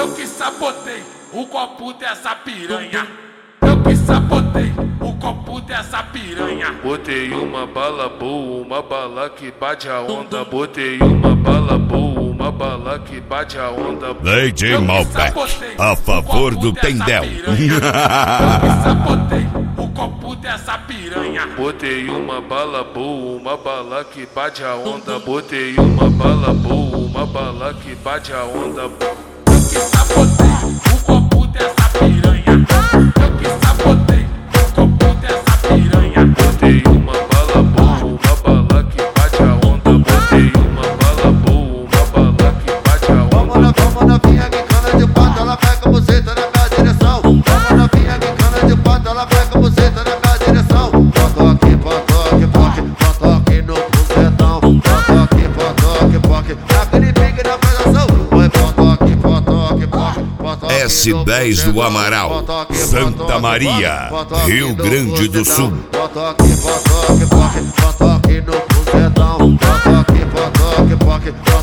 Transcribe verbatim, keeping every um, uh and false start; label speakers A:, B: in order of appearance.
A: Eu que sabotei o copo dessa piranha. Eu que sabotei o copo dessa piranha.
B: Botei uma bala boa, uma bala que bate a onda. Botei uma bala boa, uma bala que bate a onda.
C: D J Malbec, a favor do Tendel.
A: Eu que sabotei o copo dessa piranha.
B: Botei uma bala boa, uma bala que bate a onda. Botei uma bala boa, uma bala que bate a onda.
A: Eu que sabotei o copo dessa piranha. Eu que sabotei o copo dessa piranha.
B: Botei uma bala boa, uma bala que bate a onda. Botei uma bala boa, uma bala que bate a onda.
D: Vamos na, vamos na vinha que cana de pato, ela pega você, tá na minha direção. Vamos na vinha que cana de pato, ela pega você, tá na minha direção. Potoque, potoque, poque, potoque no bucetão. Potoque, potoque, poque, naquele pique na pegação. Oi, potoque, potoque, poque, potoque.
C: S dez do Amaral, Santa Maria, Rio Grande do Sul.
D: Potoque, potoque, poque, potoque no bucetão. Potoque, potoque, poque.